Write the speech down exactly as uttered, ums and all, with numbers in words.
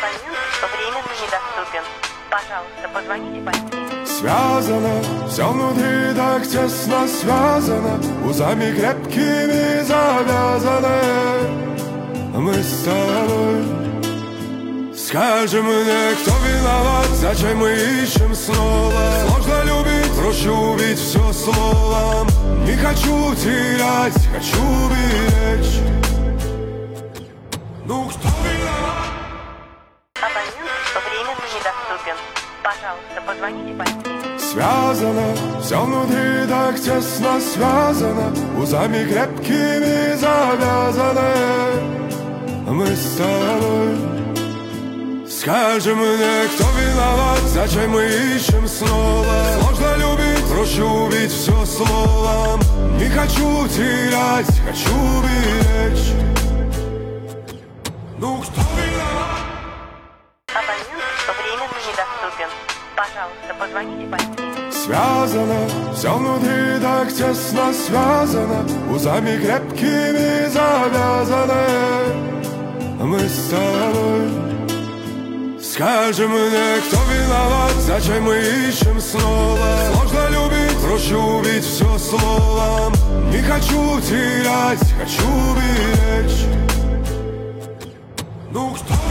Абонент временно недоступен. Пожалуйста, позвоните позднее. Связано, все внутри так тесно связано, узами крепкими завязаны. Мы с тобой. Скажи мне, кто виноват, зачем мы ищем снова? Сложно любить, проще убить все словом. Не хочу терять, хочу беречь. Ну кто виноват? Абонент временно недоступен. Пожалуйста, позвоните позднее. Связано, все внутри так тесно связано, узами крепкими завязаны. Мы с тобой. Скажи мне, кто виноват, зачем мы ищем снова? Сложно любить, проще убить все словом. Не хочу терять, хочу беречь. Ну кто виноват? Абонент временно недоступен. Пожалуйста, позвоните позднее. Связано, все внутри так тесно связано, узами крепкими завязаны. Мы с тобой. Скажи мне, кто виноват, зачем мы ищем снова? Сложно любить, проще убить все словом. Не хочу терять, хочу беречь. Ну кто